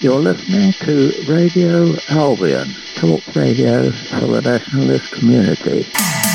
You're listening to Radio Albion, talk radio for the nationalist community.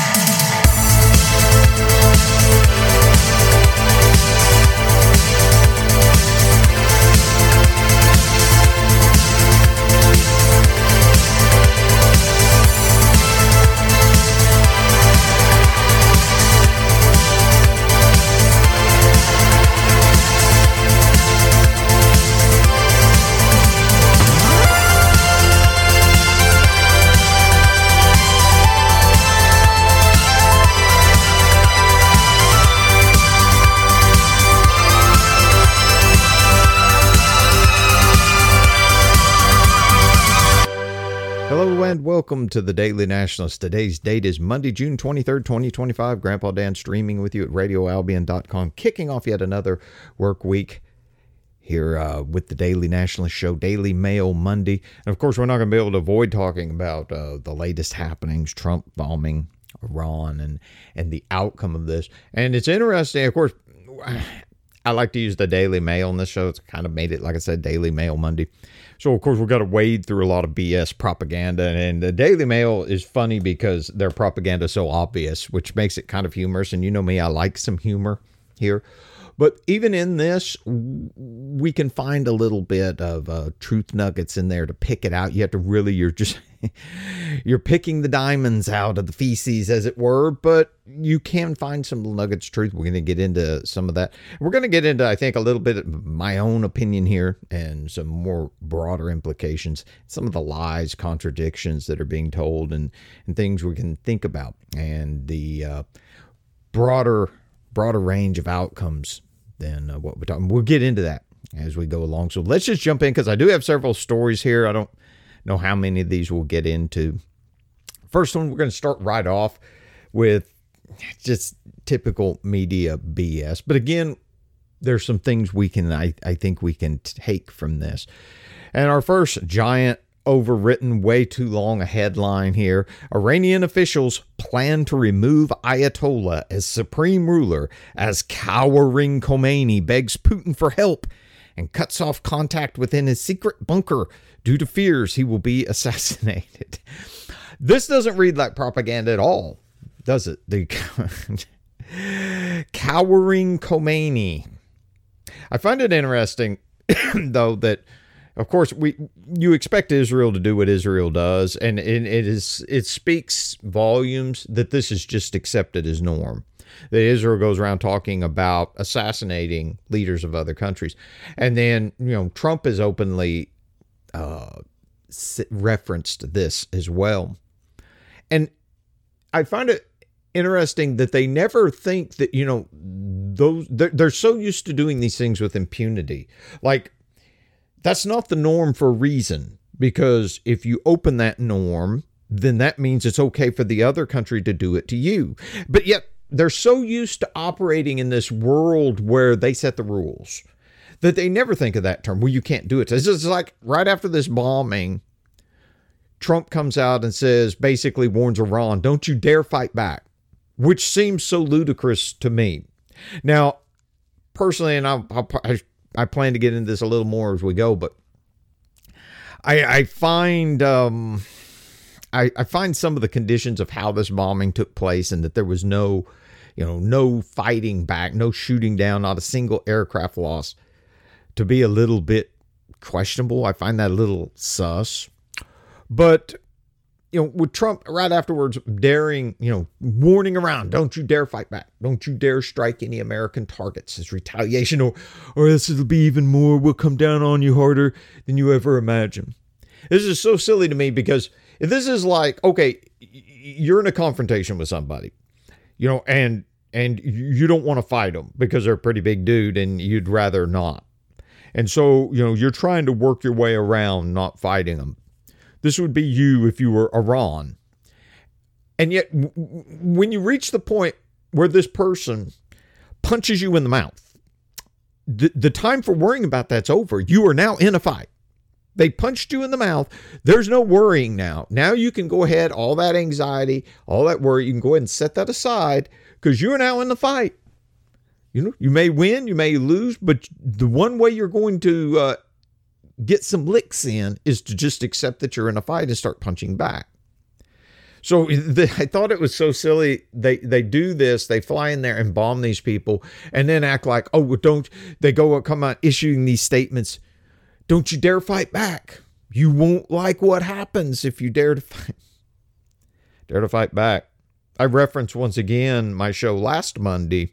Welcome to the Daily Nationalist. Today's date is Monday, June 23rd, 2025. Grandpa Dan streaming with you at radioalbion.com, kicking off yet another work week here with the Daily Nationalist show, Daily Mail Monday. And of course, we're not going to be able to avoid talking about the latest happenings, Trump bombing Iran and the outcome of this. And it's interesting, of course, I like to use the Daily Mail in this show. It's kind of made it, like I said, Daily Mail Monday. So, of course, we've got to wade through a lot of BS propaganda. And the Daily Mail is funny because their propaganda is so obvious, which makes it kind of humorous. And you know me, I like some humor here. But even in this, we can find a little bit of truth nuggets in there to pick it out. You have to really, you're picking the diamonds out of the feces, as it were, but you can find some nuggets of truth. We're going to get into some of that. We're going to get into, I think, a little bit of my own opinion here and some more broader implications, some of the lies, contradictions that are being told and things we can think about, and the broader range of outcomes than what we're talking. We'll get into that as we go along. So let's just jump in because I do have several stories here. I don't know how many of these we'll get into. First one, we're going to start right off with just typical media BS. But again, there's some things I think we can take from this. And our first giant overwritten, way too long a headline here. Iranian officials plan to remove Ayatollah as supreme ruler as cowering Khomeini begs Putin for help and cuts off contact within his secret bunker due to fears he will be assassinated. This doesn't read like propaganda at all, does it? The cowering Khomeini. I find it interesting, though, that of course, you expect Israel to do what Israel does, and it speaks volumes that this is just accepted as norm. That Israel goes around talking about assassinating leaders of other countries, and then Trump has openly referenced this as well. And I find it interesting that they never think that they're so used to doing these things with impunity, like. That's not the norm for a reason, because if you open that norm, then that means it's okay for the other country to do it to you. But yet they're so used to operating in this world where they set the rules that they never think of that term. Well, you can't do it. It's just like right after this bombing, Trump comes out and says, basically warns Iran, don't you dare fight back, which seems so ludicrous to me. Now, personally, and I plan to get into this a little more as we go, but I find I find some of the conditions of how this bombing took place, and that there was no fighting back, no shooting down, not a single aircraft loss, to be a little bit questionable. I find that a little sus. But with Trump right afterwards daring, warning around, don't you dare fight back. Don't you dare strike any American targets as retaliation, or else it'll be even more. We'll come down on you harder than you ever imagine. This is so silly to me, because if this is like, okay, you're in a confrontation with somebody, and you don't want to fight them because they're a pretty big dude and you'd rather not. And so, you're trying to work your way around not fighting them. This would be you if you were Iran. And yet, when you reach the point where this person punches you in the mouth, the time for worrying about that's over. You are now in a fight. They punched you in the mouth. There's no worrying now. Now you can go ahead, all that anxiety, all that worry, you can go ahead and set that aside, because you're now in the fight. You may win, you may lose, but the one way you're going to get some licks in is to just accept that you're in a fight and start punching back. So I thought it was so silly. They do this. They fly in there and bomb these people and then act like, oh, don't they come out issuing these statements. Don't you dare fight back. You won't like what happens if you dare to fight back. I referenced once again my show last Monday.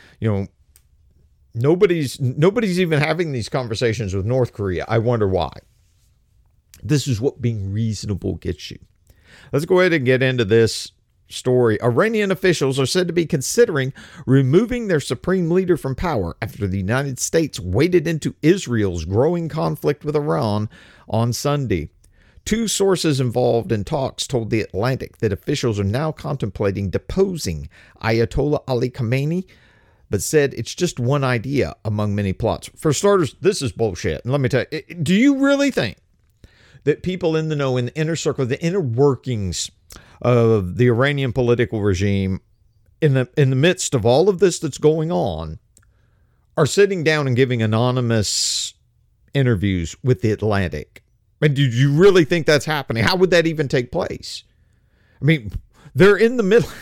Nobody's even having these conversations with North Korea. I wonder why. This is what being reasonable gets you. Let's go ahead and get into this story. Iranian officials are said to be considering removing their supreme leader from power after the United States waded into Israel's growing conflict with Iran on Sunday. Two sources involved in talks told The Atlantic that officials are now contemplating deposing Ayatollah Ali Khamenei, but said it's just one idea among many plots. For starters, this is bullshit. And let me tell you, do you really think that people in the know, in the inner circle, the inner workings of the Iranian political regime, in the midst of all of this that's going on, are sitting down and giving anonymous interviews with The Atlantic? And do you really think that's happening? How would that even take place? I mean, they're in the middle.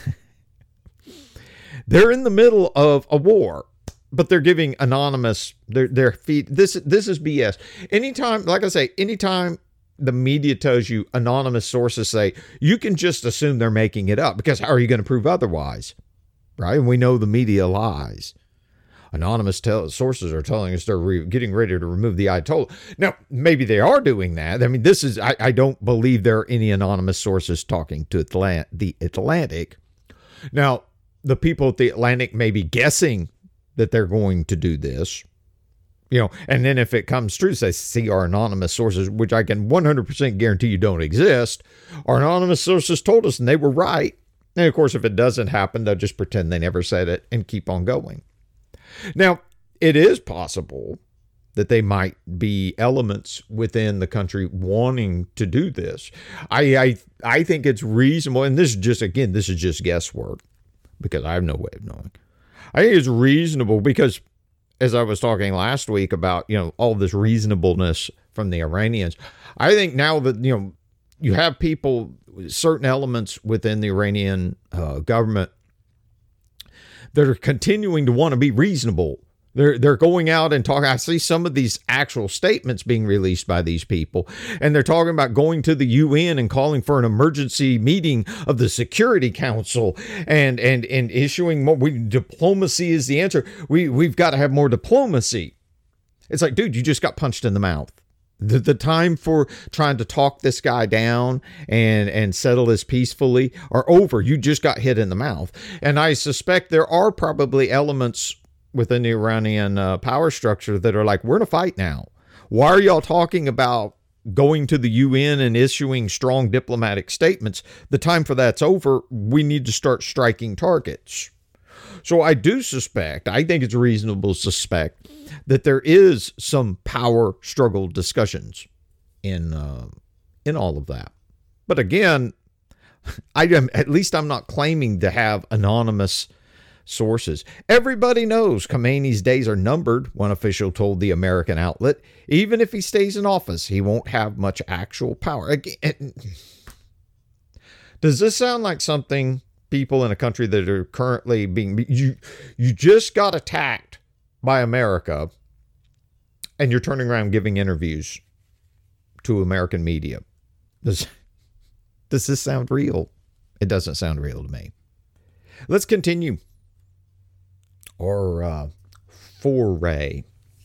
They're in the middle of a war, but they're giving anonymous their feed. This is BS. Anytime, like I say, anytime the media tells you anonymous sources say, you can just assume they're making it up, because how are you going to prove otherwise? Right? And we know the media lies. Anonymous sources are telling us they're getting ready to remove the Ayatollah. Now, maybe they are doing that. I mean, I don't believe there are any anonymous sources talking to the Atlantic. Now, the people at the Atlantic may be guessing that they're going to do this, and then if it comes true, say, see, our anonymous sources, which I can 100% guarantee you don't exist, our anonymous sources told us and they were right. And of course, if it doesn't happen, they'll just pretend they never said it and keep on going. Now, it is possible that they might be elements within the country wanting to do this. I think it's reasonable, and this is just guesswork, because I have no way of knowing. I think it's reasonable because, as I was talking last week about, all this reasonableness from the Iranians, I think now that, you have people, certain elements within the Iranian government that are continuing to want to be reasonable. They're going out and talking. I see some of these actual statements being released by these people, and they're talking about going to the UN and calling for an emergency meeting of the Security Council and issuing more. Diplomacy is the answer. We've got to have more diplomacy. It's like, dude, you just got punched in the mouth. The time for trying to talk this guy down and settle this peacefully are over. You just got hit in the mouth. And I suspect there are probably elements within the Iranian power structure that are like, we're in a fight now. Why are y'all talking about going to the UN and issuing strong diplomatic statements? The time for that's over. We need to start striking targets. So I think it's reasonable to suspect that there is some power struggle discussions in all of that. But again, at least I'm not claiming to have anonymous sources. Everybody knows Khamenei's days are numbered, one official told the American outlet. Even if he stays in office, he won't have much actual power. Again, does this sound like something people in a country that are currently you just got attacked by America and you're turning around giving interviews to American media? Does this sound real? It doesn't sound real to me. Let's continue our foray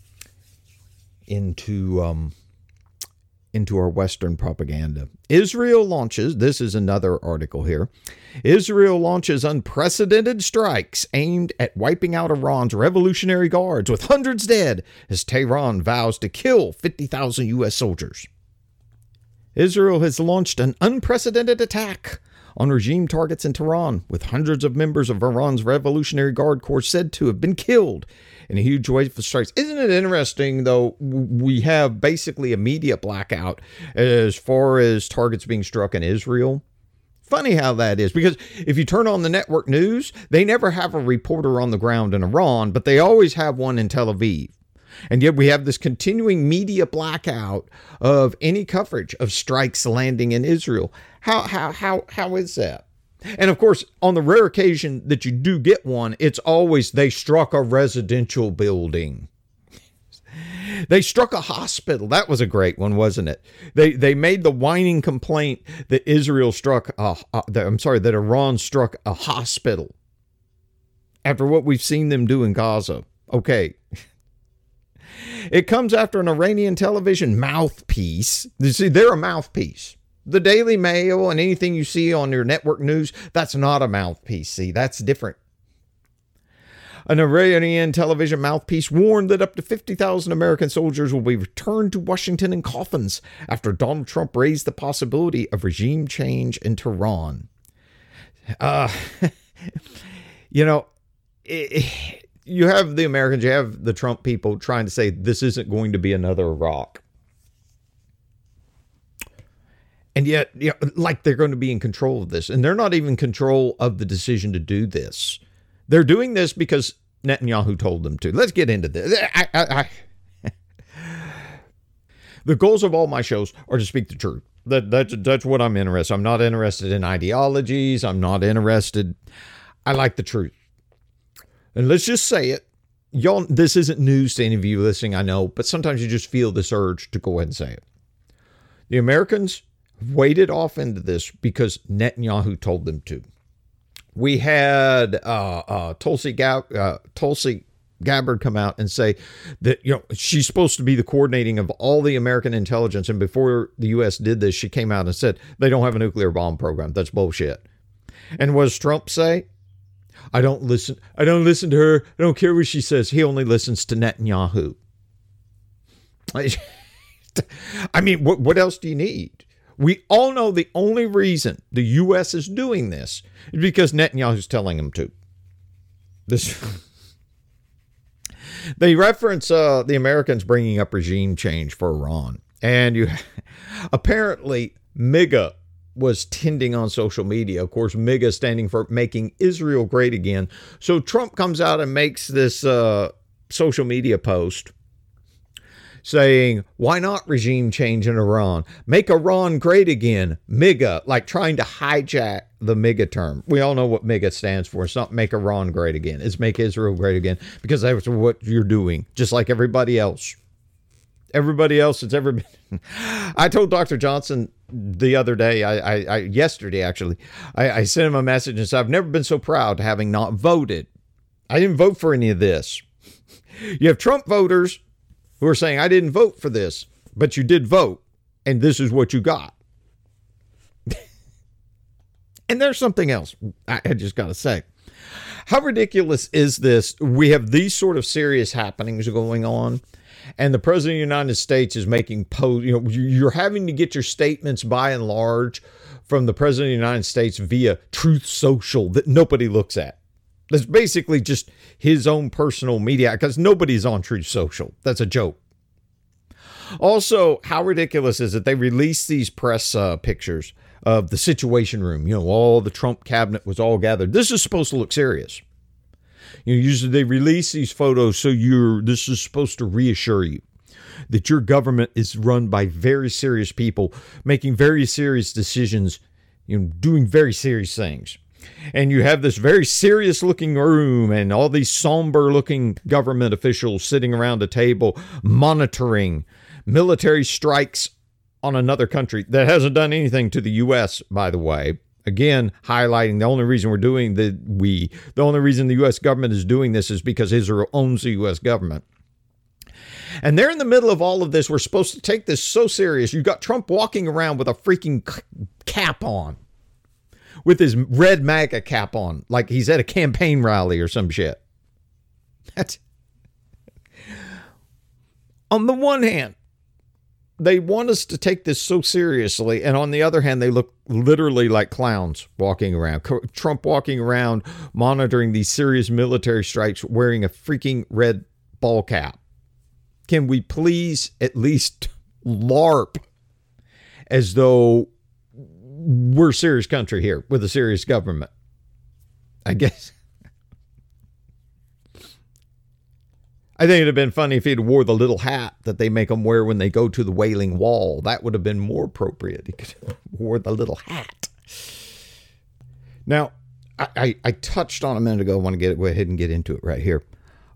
into our Western propaganda. Israel launches, this is another article here, Israel launches unprecedented strikes aimed at wiping out Iran's Revolutionary Guards with hundreds dead as Tehran vows to kill 50,000 U.S. soldiers. Israel has launched an unprecedented attack on regime targets in Tehran, with hundreds of members of Iran's Revolutionary Guard Corps said to have been killed in a huge wave of strikes. Isn't it interesting, though, we have basically a media blackout as far as targets being struck in Israel? Funny how that is, because if you turn on the network news, they never have a reporter on the ground in Iran, but they always have one in Tel Aviv. And yet we have this continuing media blackout of any coverage of strikes landing in Israel. How is that? And of course, on the rare occasion that you do get one, it's always they struck a residential building. They struck a hospital. That was a great one, wasn't it? They made the whining complaint that that Iran struck a hospital after what we've seen them do in Gaza. Okay. It comes after an Iranian television mouthpiece. You see, they're a mouthpiece. The Daily Mail and anything you see on your network news, that's not a mouthpiece. See, that's different. An Iranian television mouthpiece warned that up to 50,000 American soldiers will be returned to Washington in coffins after Donald Trump raised the possibility of regime change in Tehran. You have the Americans, you have the Trump people trying to say this isn't going to be another Iraq. And yet, like they're going to be in control of this. And they're not even in control of the decision to do this. They're doing this because Netanyahu told them to. Let's get into this. The goals of all my shows are to speak the truth. That's what I'm interested in. I'm not interested in ideologies. I'm not interested. I like the truth. And let's just say it. Y'all, this isn't news to any of you listening, I know, but sometimes you just feel this urge to go ahead and say it. The Americans waded off into this because Netanyahu told them to. We had Tulsi Gabbard come out and say that she's supposed to be the coordinating of all the American intelligence, and before the U.S. did this, she came out and said they don't have a nuclear bomb program. That's bullshit. And what does Trump say? I don't listen to her. I don't care what she says. He only listens to Netanyahu. I mean, what else do you need? We all know the only reason the U.S. is doing this is because Netanyahu's telling them to. They reference the Americans bringing up regime change for Iran. And apparently MAGA was trending on social media. Of course, MAGA standing for making Israel great again. So Trump comes out and makes this social media post saying, why not regime change in Iran? Make Iran great again. MAGA, like trying to hijack the MAGA term. We all know what MAGA stands for. It's not make Iran great again. It's make Israel great again, because that's what you're doing, just like everybody else. Everybody else that's ever been. I told Dr. Johnson the other day, yesterday actually, I sent him a message and said, I've never been so proud having not voted. I didn't vote for any of this. You have Trump voters who are saying, I didn't vote for this, but you did vote, and this is what you got. And there's something else I just got to say. How ridiculous is this? We have these sort of serious happenings going on, and the President of the United States is making you're having to get your statements by and large from the President of the United States via Truth Social that nobody looks at. That's basically just his own personal media, because nobody's on Truth Social. That's a joke. Also, how ridiculous is it? They released these press pictures of the Situation Room. All the Trump cabinet was all gathered. This is supposed to look serious. Usually they release these photos so this is supposed to reassure you that your government is run by very serious people, making very serious decisions, doing very serious things. And you have this very serious looking room and all these somber looking government officials sitting around a table monitoring military strikes on another country that hasn't done anything to the U.S., by the way. Again, highlighting the only reason the only reason the U.S. government is doing this is because Israel owns the U.S. government. And they're in the middle of all of this. We're supposed to take this so serious. You've got Trump walking around with a freaking cap on, with his red MAGA cap on, like he's at a campaign rally or some shit. That's, on the one hand, they want us to take this so seriously, and on the other hand, they look literally like clowns walking around. Trump walking around monitoring these serious military strikes wearing a freaking red ball cap. Can we please at least LARP as though we're a serious country here with a serious government? I guess. I think it'd have been funny if he'd wore the little hat that they make them wear when they go to the Wailing Wall. That would have been more appropriate. He could have wore the little hat. Now, I touched on a minute ago. I want to go ahead and get into it right here.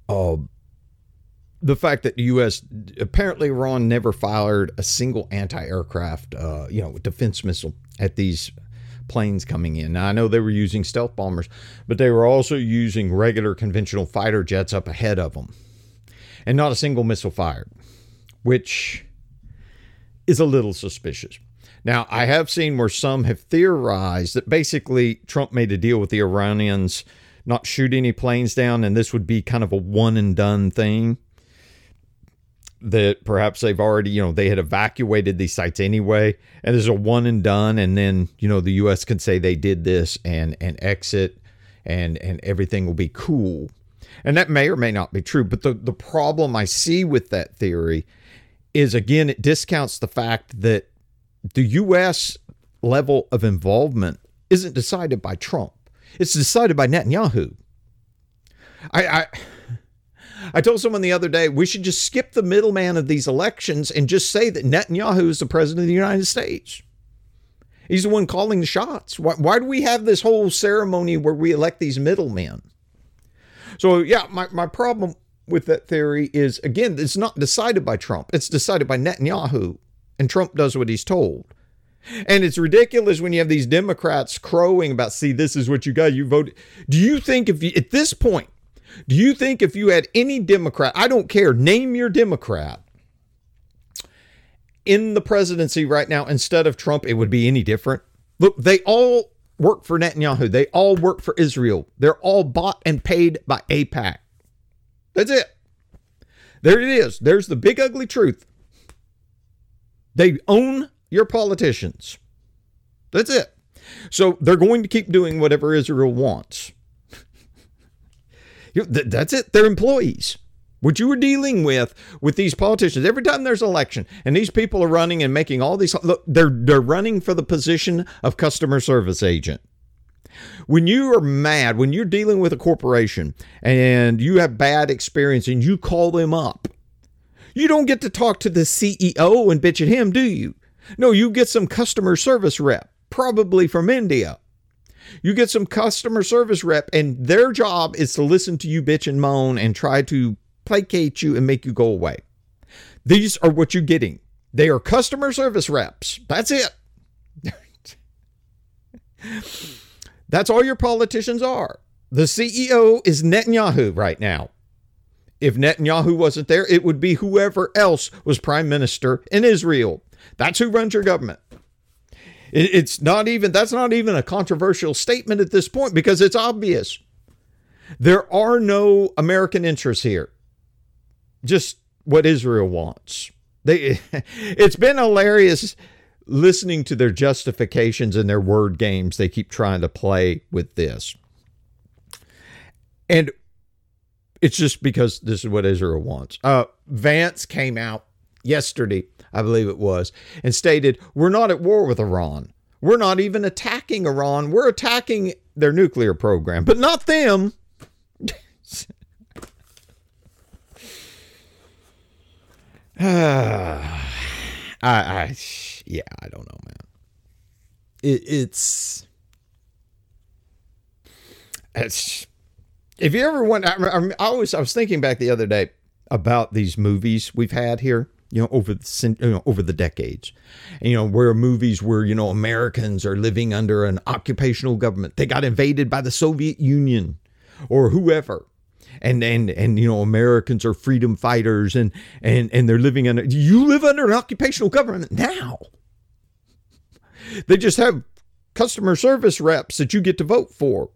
The fact that the U.S. apparently Iran never fired a single anti-aircraft, defense missile at these planes coming in. Now, I know they were using stealth bombers, but they were also using regular conventional fighter jets up ahead of them. And not a single missile fired, which is a little suspicious. Now, I have seen where some have theorized that basically Trump made a deal with the Iranians not shoot any planes down, and this would be kind of a one and done thing. That perhaps they've already, they had evacuated these sites anyway, and there's a one and done, and then, the U.S. can say they did this and exit, and everything will be cool. And that may or may not be true, but the problem I see with that theory is, again, it discounts the fact that the U.S. level of involvement isn't decided by Trump. It's decided by Netanyahu. I told someone the other day, we should just skip the middleman of these elections and just say that Netanyahu is the president of the United States. He's the one calling the shots. Why do we have this whole ceremony where we elect these middlemen? So, yeah, my problem with that theory is, again, it's not decided by Trump. It's decided by Netanyahu, and Trump does what he's told. And it's ridiculous when you have these Democrats crowing about, see, this is what you got, you voted. Do you think at this point, do you think if you had any Democrat, I don't care, name your Democrat, in the presidency right now instead of Trump, it would be any different? Look, they all work for Netanyahu. They all work for Israel. They're all bought and paid by AIPAC. That's it. There it is. There's the big ugly truth. They own your politicians. That's it. So they're going to keep doing whatever Israel wants. That's it. They're employees. What you were dealing with these politicians, every time there's an election and these people are running and making all these, look, they're running for the position of customer service agent. When you are mad, when you're dealing with a corporation and you have bad experience and you call them up, you don't get to talk to the CEO and bitch at him, do you? No, you get some customer service rep, probably from India. You get some customer service rep and their job is to listen to you bitch and moan and try to placate you and make you go away. These are what you're getting. They are customer service reps. That's it. That's all your politicians are. The CEO is Netanyahu right now. If Netanyahu wasn't there, it would be whoever else was prime minister in Israel. That's who runs your government. That's not even a controversial statement at this point because it's obvious. There are no American interests here. Just what Israel wants. It's been hilarious listening to their justifications and their word games they keep trying to play with this. And it's just because this is what Israel wants. Vance came out yesterday, I believe it was, and stated, we're not at war with Iran. We're not even attacking Iran. We're attacking their nuclear program, but not them. I don't know, man. It's if you ever want, I was thinking back the other day about these movies we've had here, over the decades, and, where movies where, Americans are living under an occupational government. They got invaded by the Soviet Union or whoever. And Americans are freedom fighters and they're living under, you live under an occupational government now. They just have customer service reps that you get to vote for.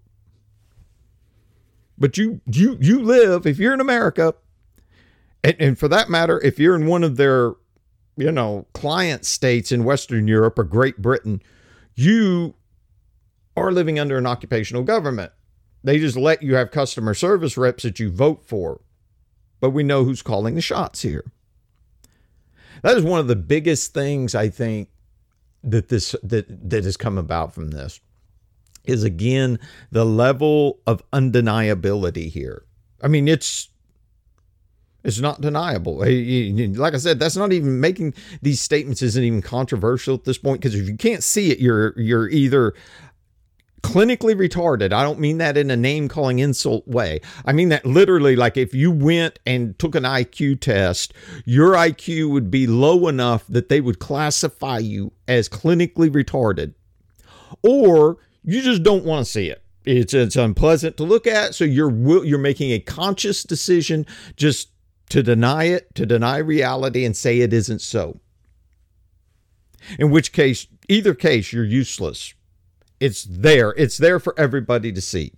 But you live, if you're in America, and for that matter, if you're in one of their, client states in Western Europe or Great Britain, you are living under an occupational government. They just let you have customer service reps that you vote for. But we know who's calling the shots here. That is one of the biggest things I think that has come about from this is, again, the level of undeniability here. I mean, it's It's not deniable. Like I said, that's not even making these statements isn't even controversial at this point, because if you can't see it, you're either clinically retarded. I don't mean that in a name calling insult way. I mean that literally, like if you went and took an IQ test, your IQ would be low enough that they would classify you as clinically retarded, or you just don't want to see it. It's unpleasant to look at. So you're making a conscious decision just to deny it, to deny reality and say it isn't so. In which case, either case, you're useless. It's there. It's there for everybody to see.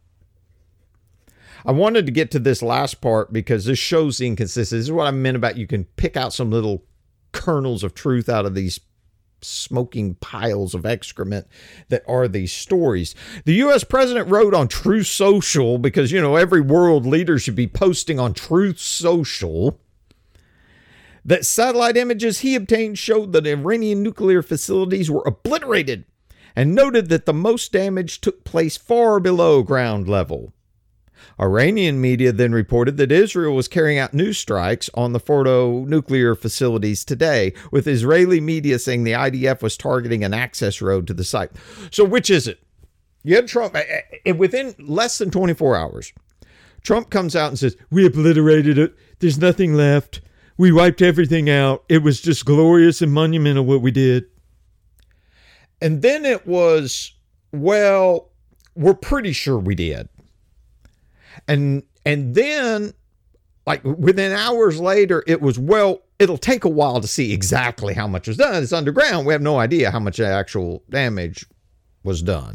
I wanted to get to this last part because this shows the inconsistency. This is what I meant about you can pick out some little kernels of truth out of these smoking piles of excrement that are these stories. The U.S. president wrote on Truth Social, because, every world leader should be posting on Truth Social, that satellite images he obtained showed that Iranian nuclear facilities were obliterated, and noted that the most damage took place far below ground level. Iranian media then reported that Israel was carrying out new strikes on the Fordo nuclear facilities today, with Israeli media saying the IDF was targeting an access road to the site. So which is it? You had Trump, within less than 24 hours, Trump comes out and says, we obliterated it. There's nothing left. We wiped everything out. It was just glorious and monumental what we did. And then it was, well, we're pretty sure we did. And then, like within hours later, it was, well, it'll take a while to see exactly how much was done. It's underground. We have no idea how much actual damage was done.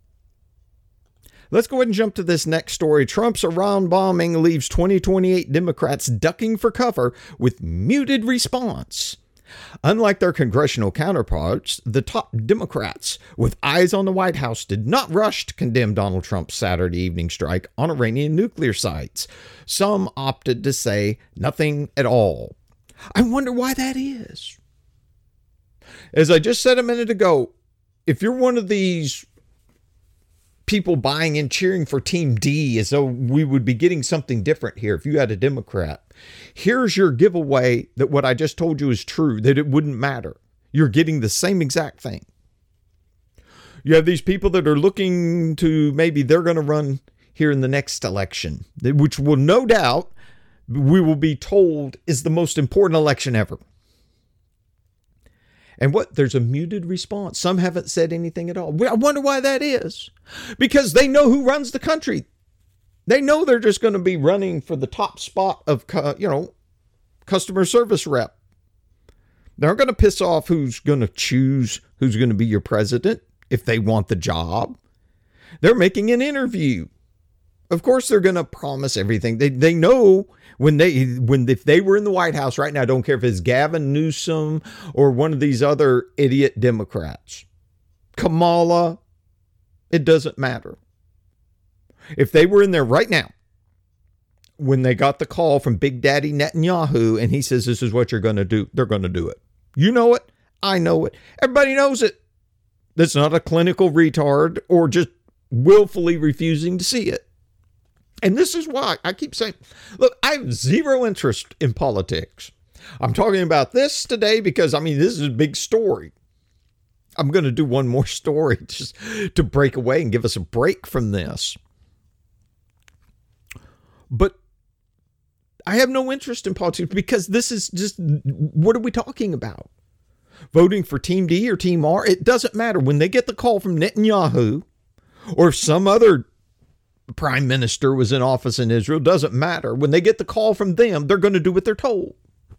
Let's go ahead and jump to this next story. Trump's Iran bombing leaves 2028 Democrats ducking for cover with muted response. Unlike their congressional counterparts, the top Democrats with eyes on the White House did not rush to condemn Donald Trump's Saturday evening strike on Iranian nuclear sites. Some opted to say nothing at all. I wonder why that is. As I just said a minute ago, if you're one of these people buying and cheering for Team D as though we would be getting something different here, if you had a Democrat, here's your giveaway that what I just told you is true, that it wouldn't matter. You're getting the same exact thing. You have these people that are looking to, maybe they're going to run here in the next election, which will no doubt, we will be told, is the most important election ever. And there's a muted response. Some haven't said anything at all. I wonder why that is. Because they know who runs the country. They know they're just going to be running for the top spot of, customer service rep. They're going to piss off who's going to choose who's going to be your president if they want the job. They're making an interview. Of course, they're going to promise everything. They know if they were in the White House right now, I don't care if it's Gavin Newsom or one of these other idiot Democrats, Kamala, it doesn't matter. If they were in there right now, when they got the call from Big Daddy Netanyahu and he says, this is what you're going to do, they're going to do it. You know it. I know it. Everybody knows it. That's not a clinical retard or just willfully refusing to see it. And this is why I keep saying, look, I have zero interest in politics. I'm talking about this today because, this is a big story. I'm going to do one more story just to break away and give us a break from this. But I have no interest in politics because this is just, what are we talking about? Voting for Team D or Team R? It doesn't matter. When they get the call from Netanyahu or some other prime minister was in office in Israel, doesn't matter. When they get the call from them, they're going to do what they're told.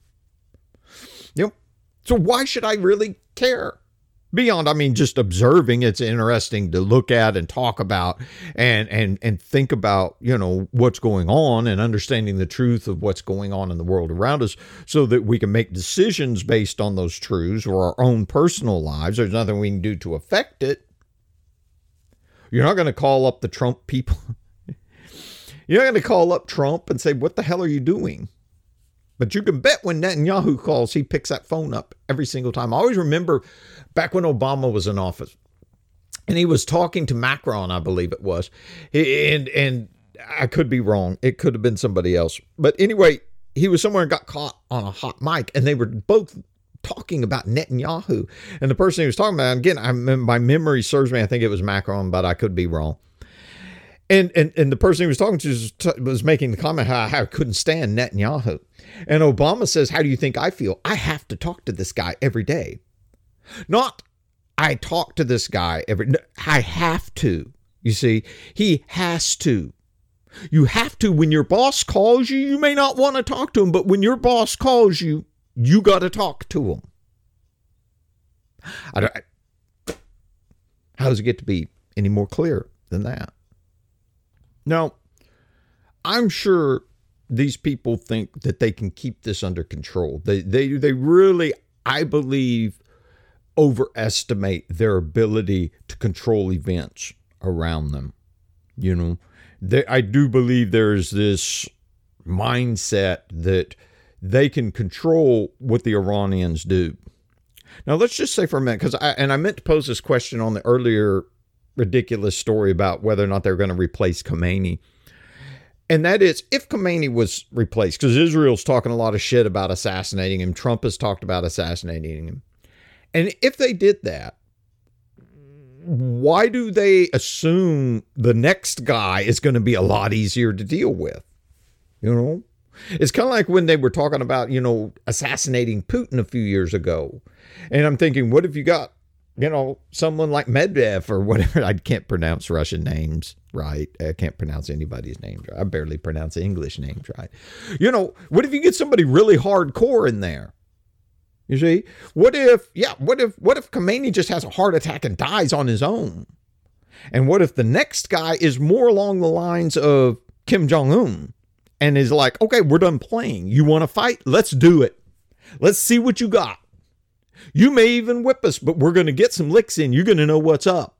So why should I really care? Beyond, just observing, it's interesting to look at and talk about and think about, what's going on and understanding the truth of what's going on in the world around us so that we can make decisions based on those truths or our own personal lives. There's nothing we can do to affect it. You're not going to call up the Trump people. You're not going to call up Trump and say, what the hell are you doing? But you can bet when Netanyahu calls, he picks that phone up every single time. I always remember back when Obama was in office and he was talking to Macron, I believe it was. And I could be wrong. It could have been somebody else. But anyway, he was somewhere and got caught on a hot mic, and they were both talking about Netanyahu. And the person he was talking about, again, my memory serves me, I think it was Macron, but I could be wrong. And the person he was talking to was making the comment how I couldn't stand Netanyahu. And Obama says, how do you think I feel? I have to talk to this guy every day. Not I talk to this guy I have to. You see, he has to. You have to. When your boss calls you, you may not want to talk to him, but when your boss calls you, you got to talk to him. How does it get to be any more clear than that? Now, I'm sure these people think that they can keep this under control. They really, I believe, overestimate their ability to control events around them. You know, I do believe there's this mindset that they can control what the Iranians do. Now, let's just say for a minute, because I meant to pose this question on the earlier ridiculous story about whether or not they're going to replace Khomeini. And that is, if Khomeini was replaced, because Israel's talking a lot of shit about assassinating him. Trump has talked about assassinating him. And if they did that, why do they assume the next guy is going to be a lot easier to deal with? You know, it's kind of like when they were talking about, you know, assassinating Putin a few years ago. And I'm thinking, what if you got, you know, someone like Medvedev or whatever? I can't pronounce Russian names right. I can't pronounce anybody's names right. I barely pronounce English names right. You know, what if you get somebody really hardcore in there? You see, what if Khomeini just has a heart attack and dies on his own? And what if the next guy is more along the lines of Kim Jong-un and is like, okay, we're done playing. You want to fight? Let's do it. Let's see what you got. You may even whip us, but we're going to get some licks in. You're going to know what's up.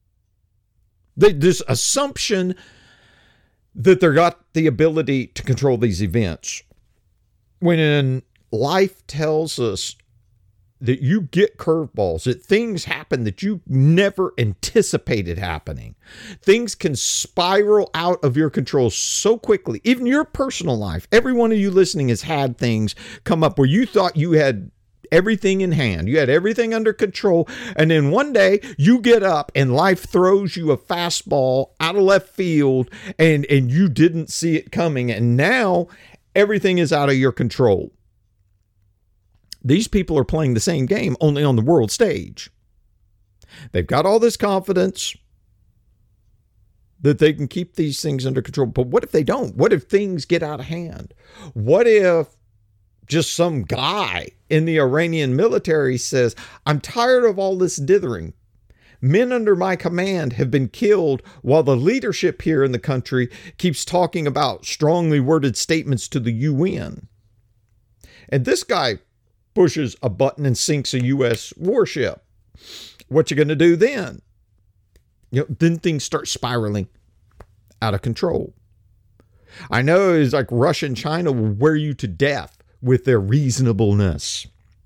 This assumption that they got the ability to control these events, when life tells us that you get curveballs, that things happen that you never anticipated happening. Things can spiral out of your control so quickly. Even your personal life, every one of you listening has had things come up where you thought you had everything in hand. You had everything under control. And then one day you get up and life throws you a fastball out of left field and you didn't see it coming. And now everything is out of your control. These people are playing the same game, only on the world stage. They've got all this confidence that they can keep these things under control. But what if they don't? What if things get out of hand? What if just some guy in the Iranian military says, I'm tired of all this dithering. Men under my command have been killed while the leadership here in the country keeps talking about strongly worded statements to the UN. And this guy pushes a button and sinks a U.S. warship. What you going to do then? You know, then things start spiraling out of control. I know it's like Russia and China will wear you to death with their reasonableness.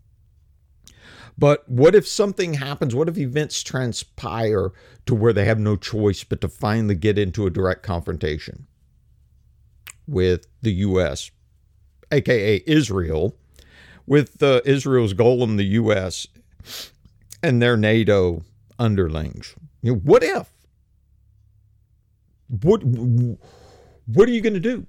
But what if something happens? What if events transpire to where they have no choice but to finally get into a direct confrontation with the U.S., aka Israel, with Israel's golem, the U.S., and their NATO underlings? You know, what if? What are you going to do?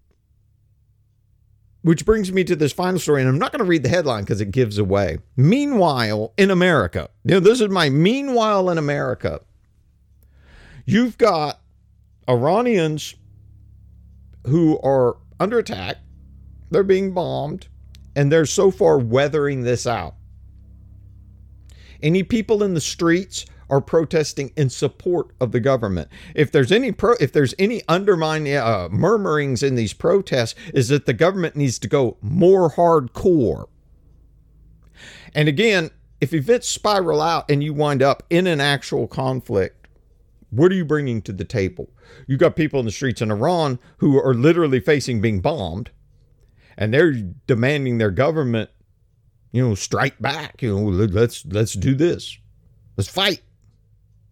Which brings me to this final story, and I'm not going to read the headline because it gives away. Meanwhile, in America, you know, this is my meanwhile in America. You've got Iranians who are under attack. They're being bombed, and they're so far weathering this out. Any people in the streets are protesting in support of the government. If there's any undermining murmurings in these protests, is that the government needs to go more hardcore. And again, if events spiral out and you wind up in an actual conflict, what are you bringing to the table? You've got people in the streets in Iran who are literally facing being bombed, and they're demanding their government, you know, strike back. You know, let's do this. Let's fight.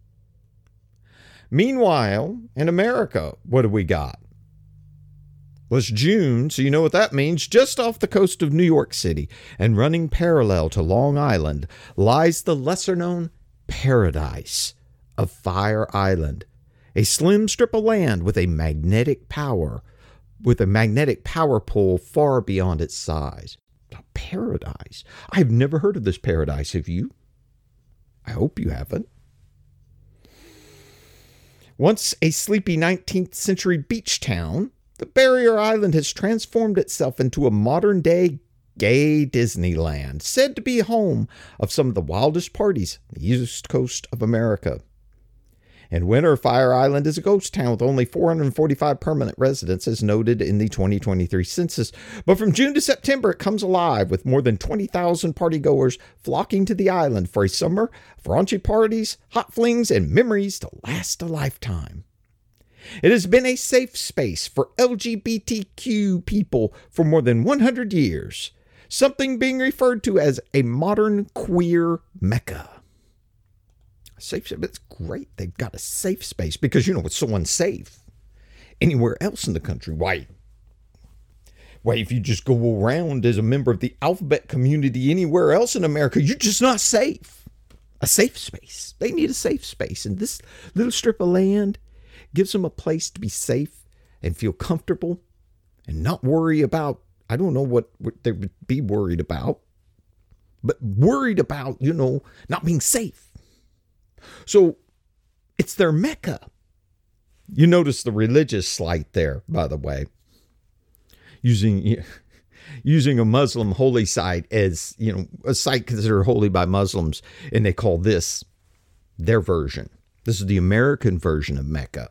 Meanwhile, in America, what do we got? Well, it's June, so you know what that means. Just off the coast of New York City and running parallel to Long Island lies the lesser-known paradise of Fire Island, a slim strip of land with a magnetic power pull far beyond its size. A paradise. I've never heard of this paradise. Have you? I hope you haven't. Once a sleepy 19th century beach town, the barrier island has transformed itself into a modern-day gay Disneyland, said to be home of some of the wildest parties on the east coast of America. In winter, Fire Island is a ghost town with only 445 permanent residents, as noted in the 2023 census. But from June to September, it comes alive with more than 20,000 partygoers flocking to the island for a summer of raunchy parties, hot flings, and memories to last a lifetime. It has been a safe space for LGBTQ people for more than 100 years, something being referred to as a modern queer mecca. Safe space, it's great. They've got a safe space because, it's so unsafe anywhere else in the country. Why, if you just go around as a member of the alphabet community anywhere else in America, you're just not safe. A safe space. They need a safe space. And this little strip of land gives them a place to be safe and feel comfortable and not worry about, I don't know what they would be worried about, but worried about, not being safe. So it's their mecca. You notice the religious slight there, by the way, using a Muslim holy site as, a site considered holy by Muslims, and they call this their version. This is the American version of Mecca.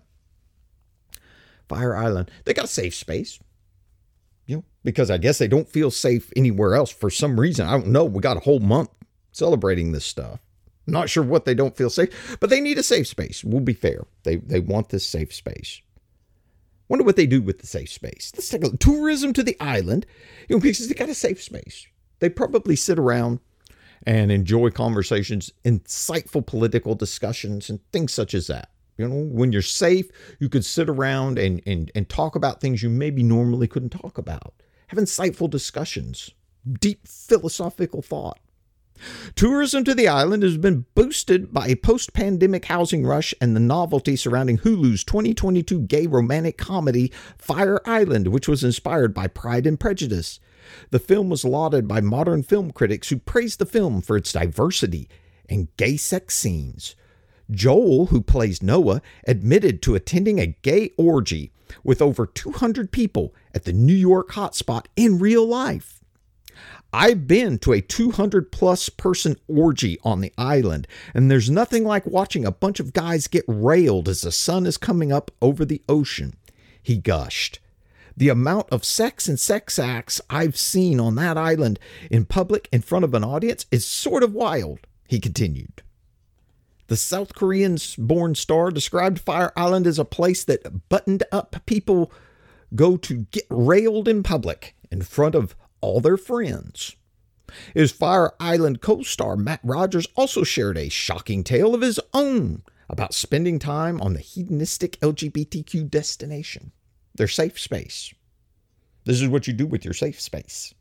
Fire Island, they got a safe space, because I guess they don't feel safe anywhere else for some reason. I don't know. We got a whole month celebrating this stuff. I'm not sure what they don't feel safe, but they need a safe space. We'll be fair. They want this safe space. Wonder what they do with the safe space. Let's take a look. Tourism to the island, because they got a safe space. They probably sit around and enjoy conversations, insightful political discussions, and things such as that. When you're safe, you could sit around and talk about things you maybe normally couldn't talk about. Have insightful discussions, deep philosophical thought. Tourism to the island has been boosted by a post-pandemic housing rush and the novelty surrounding Hulu's 2022 gay romantic comedy Fire Island, which was inspired by Pride and Prejudice. The film was lauded by modern film critics who praised the film for its diversity and gay sex scenes. Joel, who plays Noah, admitted to attending a gay orgy with over 200 people at the New York hotspot in real life. I've been to a 200-plus person orgy on the island, and there's nothing like watching a bunch of guys get railed as the sun is coming up over the ocean, he gushed. The amount of sex and sex acts I've seen on that island in public in front of an audience is sort of wild, he continued. The South Korean-born star described Fire Island as a place that buttoned-up people go to get railed in public in front of all their friends. His Fire Island co-star Matt Rogers also shared a shocking tale of his own about spending time on the hedonistic LGBTQ destination, their safe space. This is what you do with your safe space.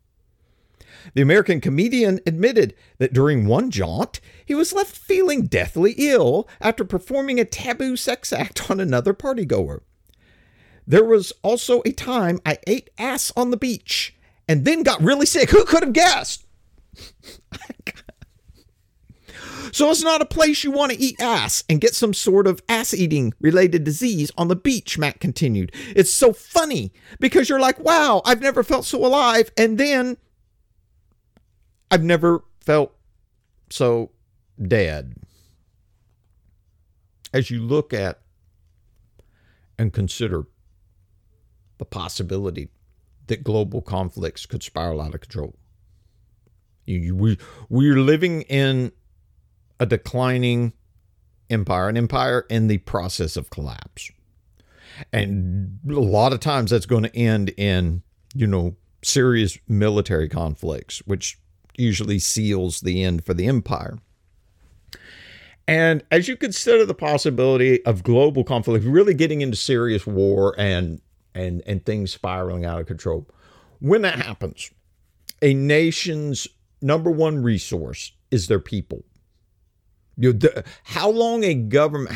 The American comedian admitted that during one jaunt, he was left feeling deathly ill after performing a taboo sex act on another partygoer. There was also a time I ate ass on the beach and then got really sick. Who could have guessed? So it's not a place you want to eat ass and get some sort of ass-eating related disease on the beach, Matt continued. It's so funny because you're like, wow, I've never felt so alive. And then I've never felt so dead. As you look at and consider the possibility that global conflicts could spiral out of control. We're living in a declining empire, an empire in the process of collapse. And a lot of times that's going to end in, serious military conflicts, which usually seals the end for the empire. And as you consider the possibility of global conflict, really getting into serious war and and things spiraling out of control. When that happens, a nation's number one resource is their people. How long a government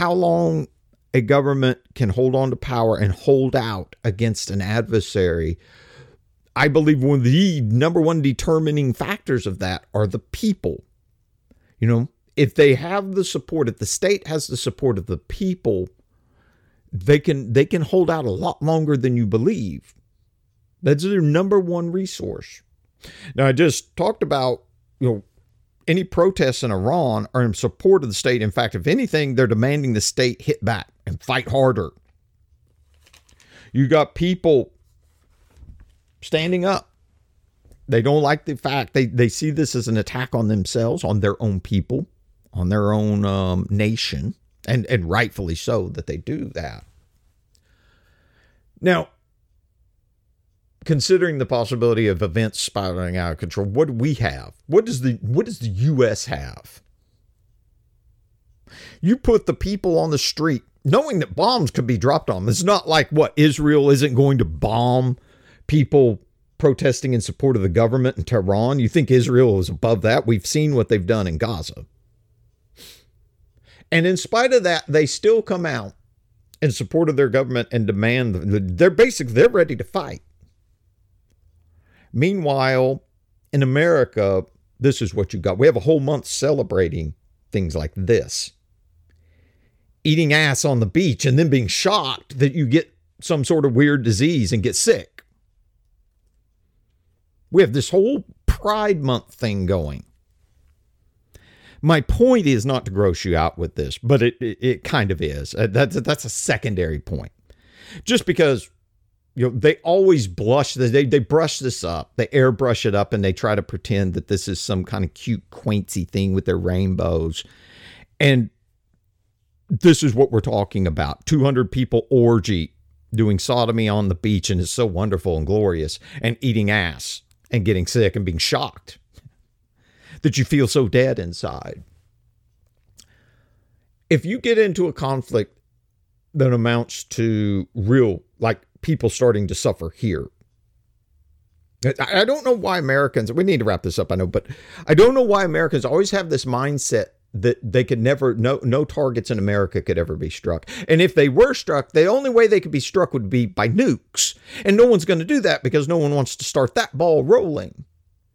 can hold on to power and hold out against an adversary, I believe one of the number one determining factors of that are the people. If they have the support, if the state has the support of the people, they can hold out a lot longer than you believe. That's their number one resource. Now, I just talked about, any protests in Iran are in support of the state. In fact, if anything, they're demanding the state hit back and fight harder. You got people standing up. They don't like the fact they see this as an attack on themselves, on their own people, on their own nation, and rightfully so that they do that. Now, considering the possibility of events spiraling out of control, what do we have? What does the U.S. have? You put the people on the street, knowing that bombs could be dropped on them. It's not like Israel isn't going to bomb people protesting in support of the government in Tehran. You think Israel is above that? We've seen what they've done in Gaza. And in spite of that, they still come out in support of their government and demand, they're ready to fight. Meanwhile, in America, this is what you got. We have a whole month celebrating things like this. Eating ass on the beach and then being shocked that you get some sort of weird disease and get sick. We have this whole Pride Month thing going. My point is not to gross you out with this, but it kind of is. That's a secondary point. Just because they always blush. They brush this up. They airbrush it up and they try to pretend that this is some kind of cute, quaincy thing with their rainbows. And this is what we're talking about. 200 people orgy doing sodomy on the beach, and it's so wonderful and glorious, and eating ass and getting sick and being shocked that you feel so dead inside. If you get into a conflict that amounts to real, people starting to suffer here. I don't know why Americans, we need to wrap this up, I know, but I don't know why Americans always have this mindset that they could never, no targets in America could ever be struck. And if they were struck, the only way they could be struck would be by nukes. And no one's going to do that because no one wants to start that ball rolling.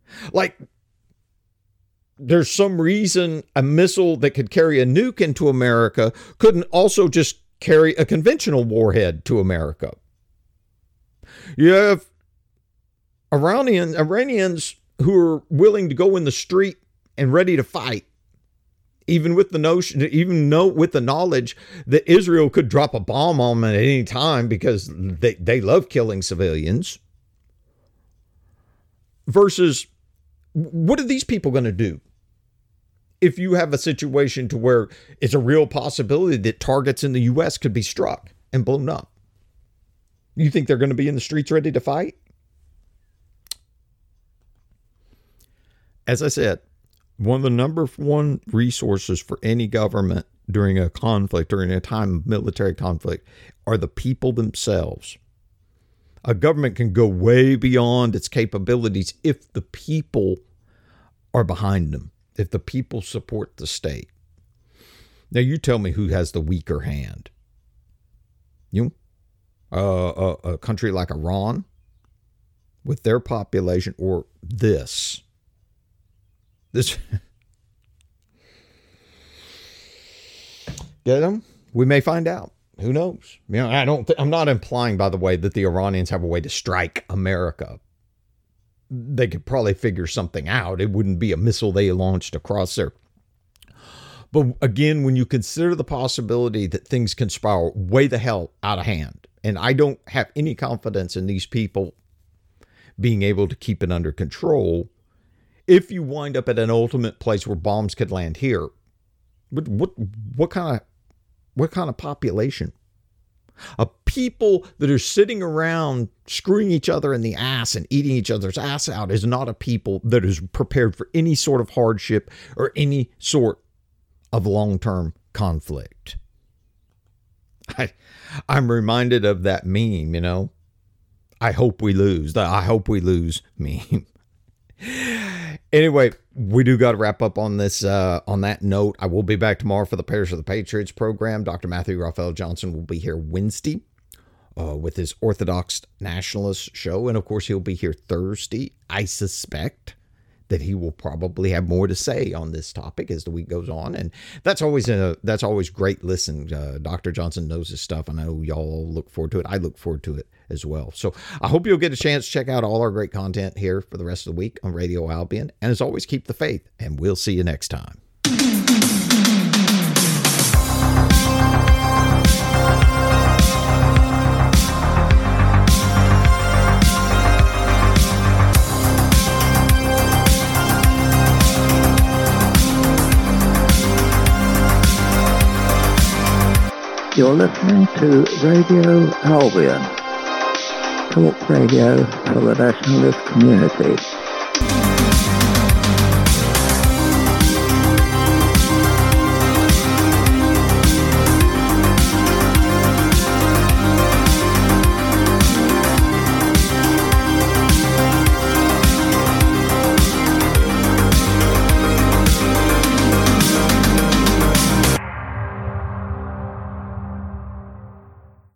There's some reason a missile that could carry a nuke into America couldn't also just carry a conventional warhead to America. You have Iranians who are willing to go in the street and ready to fight, even with the knowledge that Israel could drop a bomb on them at any time because they love killing civilians. Versus, what are these people going to do? If you have a situation to where it's a real possibility that targets in the U.S. could be struck and blown up. You think they're going to be in the streets ready to fight? As I said, one of the number one resources for any government during a conflict, during a time of military conflict, are the people themselves. A government can go way beyond its capabilities if the people are behind them, if the people support the state. Now, you tell me who has the weaker hand. A country like Iran with their population, or this. Get them? We may find out. Who knows? I'm not implying, by the way, that the Iranians have a way to strike America. They could probably figure something out. It wouldn't be a missile they launched across there. But again, when you consider the possibility that things can spiral way the hell out of hand, and I don't have any confidence in these people being able to keep it under control, if you wind up at an ultimate place where bombs could land here, what kind of population? A people that are sitting around screwing each other in the ass and eating each other's ass out is not a people that is prepared for any sort of hardship or any sort of long-term conflict. I'm reminded of that meme, I hope we lose. The I hope we lose meme. Anyway, we do got to wrap up on this. On that note, I will be back tomorrow for the Parish of the Patriots program. Dr. Matthew Raphael Johnson will be here Wednesday with his Orthodox Nationalist show. And of course, he'll be here Thursday. I suspect that he will probably have more to say on this topic as the week goes on. And that's always great. Listen, Dr. Johnson knows his stuff. I know y'all look forward to it. I look forward to it as well. So I hope you'll get a chance to check out all our great content here for the rest of the week on Radio Albion. And as always, keep the faith, and we'll see you next time. You're listening to Radio Albion, talk radio for the nationalist community.